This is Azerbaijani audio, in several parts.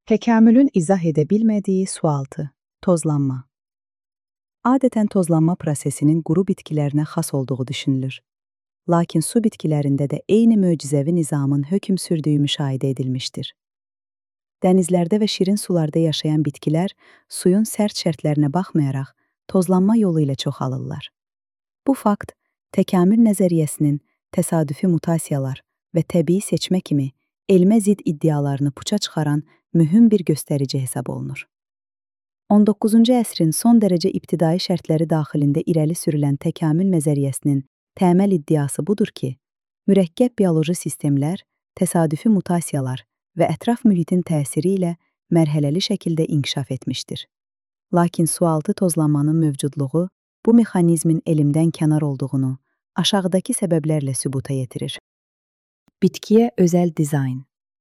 Təkamülün izah edə bilmədiyi sualtı, tozlanma. Adətən tozlanma prosesinin quru bitkilərinə xas olduğu düşünülür. Lakin su bitkilərində də eyni möcüzəvi nizamın hökm sürdüyü müşahidə edilmişdir. Dənizlərdə və şirin sularda yaşayan bitkilər suyun sərt şərtlərinə baxmayaraq tozlanma yolu ilə çoxalırlar. Bu fakt təkamül nəzəriyyəsinin təsadüfi mutasiyalar və təbii seçmə kimi elmə zidd iddialarını puça çıxaran mühüm bir göstərici hesab olunur. 19-cu əsrin son dərəcə ibtidai şərtləri daxilində irəli sürülən təkamül nəzəriyyəsinin təməl iddiası budur ki, mürəkkəb bioloji sistemlər, təsadüfi mutasiyalar və ətraf mühitin təsiri ilə mərhələli şəkildə inkişaf etmişdir. Lakin sualtı tozlanmanın mövcudluğu bu mexanizmin elmdən kənar olduğunu aşağıdakı səbəblərlə sübuta yetirir. Bitkiyə özəl dizayn.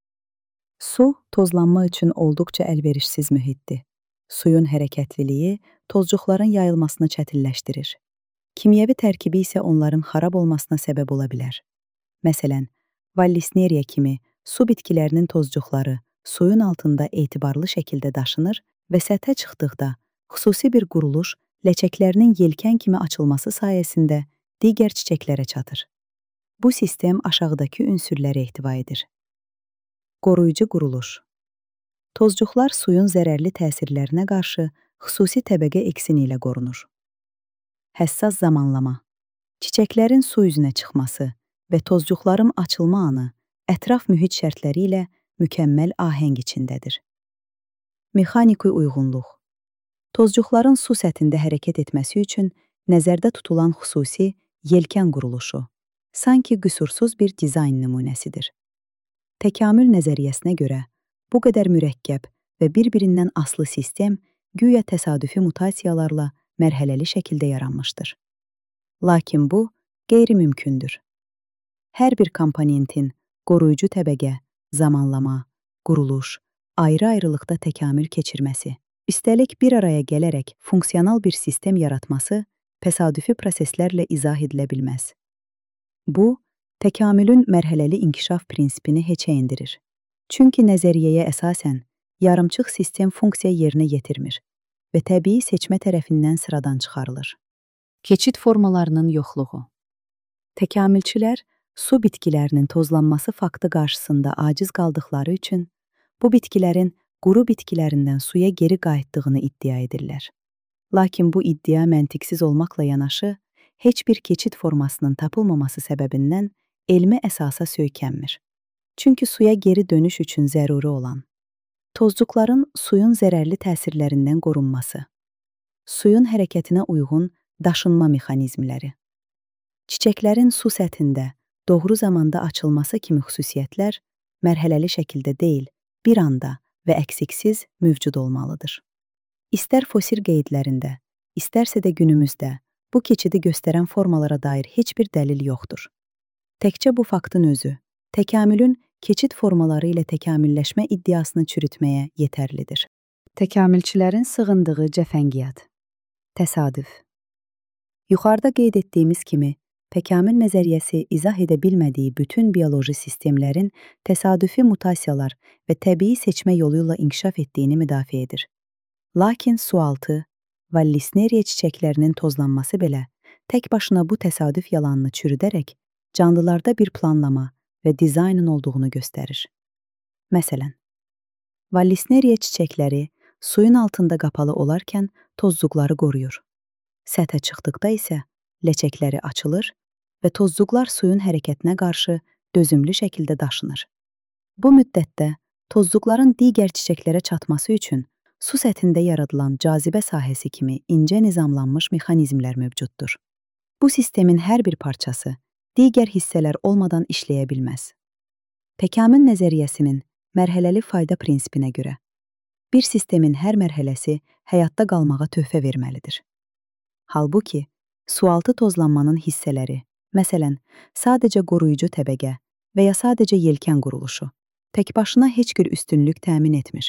Su, tozlanma üçün olduqca əlverişsiz mühitdir. Suyun hərəkətliliyi tozcuqların yayılmasını çətinləşdirir. Kimyəvi tərkibi isə onların xarab olmasına səbəb ola bilər. Məsələn, Vallisneria kimi su bitkilərinin tozcuqları suyun altında etibarlı şəkildə daşınır və səthə çıxdıqda xüsusi bir quruluş ləçəklərinin yelkən kimi açılması sayəsində digər çiçəklərə çatır. Bu sistem aşağıdakı ünsürləri ehtiva edir. Qoruyucu quruluş. Tozcuqlar suyun zərərli təsirlərinə qarşı xüsusi təbəqə eksini ilə qorunur. Həssas zamanlama. Çiçəklərin su üzünə çıxması və tozcuqların açılma anı ətraf mühit şərtləri ilə mükəmməl ahəng içindədir. Mexaniki uyğunluq. Tozcuqların su səthində hərəkət etməsi üçün nəzərdə tutulan xüsusi yelkən quruluşu, sanki qüsursuz bir dizayn nümunəsidir. Təkamül nəzəriyyəsinə görə, bu qədər mürəkkəb və bir-birindən aslı sistem güya təsadüfi mutasiyalarla mərhələli şəkildə yaranmışdır. Lakin bu, qeyri-mümkündür. Hər bir komponentin qoruyucu təbəqə, zamanlama, quruluş, ayrı-ayrılıqda təkamül keçirməsi, üstəlik bir araya gələrək funksional bir sistem yaratması təsadüfi proseslərlə izah edilə bilməz. Bu, təkamülün mərhələli inkişaf prinsipini heçə endirir. Çünki nəzəriyyəyə əsasən yarımçıq sistem funksiya yerinə yetirmir və təbii seçmə tərəfindən sıradan çıxarılır. Keçid formalarının yoxluğu. Təkamülçülər su bitkilərinin tozlanması faktı qarşısında aciz qaldıqları üçün bu bitkilərin quru bitkilərindən suya geri qayıtdığını iddia edirlər. Lakin bu iddia məntiqsiz olmaqla yanaşı, heç bir keçid formasının tapılmaması səbəbindən elmi əsasa söykənmir. Çünki suya geri dönüş üçün zəruri olan tozcuqların suyun zərərli təsirlərindən qorunması, suyun hərəkətinə uyğun daşınma mexanizmləri, çiçəklərin su səthində doğru zamanda açılması kimi xüsusiyyətlər mərhələli şəkildə deyil, bir anda və əksiksiz mövcud olmalıdır. İstər fosil qeydlərində, istərsə də günümüzdə bu keçidi göstərən formalara dair heç bir dəlil yoxdur. Təkcə bu faktın özü, təkamülün keçid formaları ilə təkamülləşmə iddiasını çürütməyə yetərlidir. Təkamülçülərin sığındığı cəfəngiyyat. Təsadüf. Yuxarıda qeyd etdiyimiz kimi, təkamül nəzəriyyəsi izah edə bilmədiyi bütün bioloji sistemlərin təsadüfi mutasiyalar və təbii seçmə yolu ilə inkişaf etdiyini müdafiə edir. Lakin sualtı, Vallisneria çiçəklərinin tozlanması belə tək başına bu təsadüf yalanını çürüdərək canlılarda bir planlama və dizaynın olduğunu göstərir. Məsələn, Vallisneria çiçəkləri suyun altında qapalı olarkən tozcuqları qoruyur. Səthə çıxdıqda isə ləçəkləri açılır və tozcuqlar suyun hərəkətinə qarşı dözümlü şəkildə daşınır. Bu müddətdə tozcuqların digər çiçəklərə çatması üçün su səthində yaradılan cazibə sahəsi kimi incə nizamlanmış mexanizmlər mövcuddur. Bu sistemin hər bir parçası digər hissələr olmadan işləyə bilməz. Təkamül nəzəriyyəsinin mərhələli fayda prinsipinə görə bir sistemin hər mərhələsi həyatda qalmağa töhfə verməlidir. Halbuki, sualtı tozlanmanın hissələri, məsələn, sadəcə qoruyucu təbəqə və ya sadəcə yelkən quruluşu, tək başına heç bir üstünlük təmin etmir.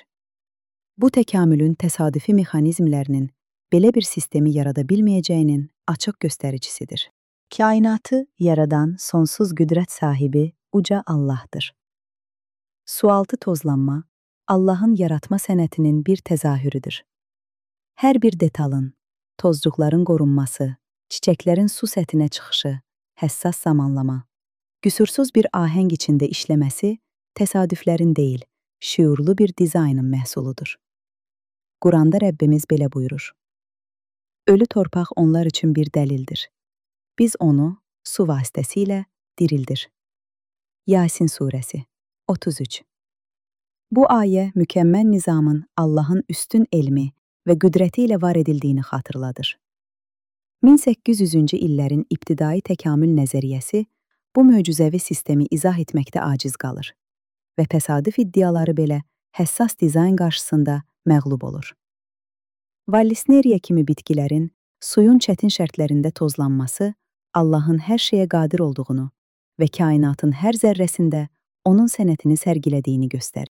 Bu təkamülün təsadüfi mexanizmlərinin belə bir sistemi yarada bilməyəcəyinin açıq göstəricisidir. Kainatı yaradan sonsuz qüdrət sahibi uca Allahdır. Sualtı tozlanma, Allahın yaratma sənətinin bir təzahürüdür. Hər bir detalın, tozcuqların qorunması, çiçəklərin su səthinə çıxışı, həssas zamanlama, qüsursuz bir ahəng içində işləməsi təsadüflərin deyil, şüurlu bir dizaynın məhsuludur. Quranda Rəbbimiz belə buyurur: Ölü torpaq onlar üçün bir dəlildir. Biz onu su vasitəsilə dirildir. Yasin surəsi 33. Bu ayə mükəmməl nizamın Allahın üstün elmi və qüdrəti ilə var edildiyini xatırladır. 1800-cü illərin ibtidai təkamül nəzəriyyəsi bu möcüzəvi sistemi izah etməkdə aciz qalır və təsadüf iddiaları belə həssas dizayn qarşısında məğlub olur. Vallisneriya kimi bitkilərin suyun çətin şərtlərində tozlanması Allahın hər şeyə qadir olduğunu və kainatın hər zərrəsində onun sənətini sərgilədiyini göstərir.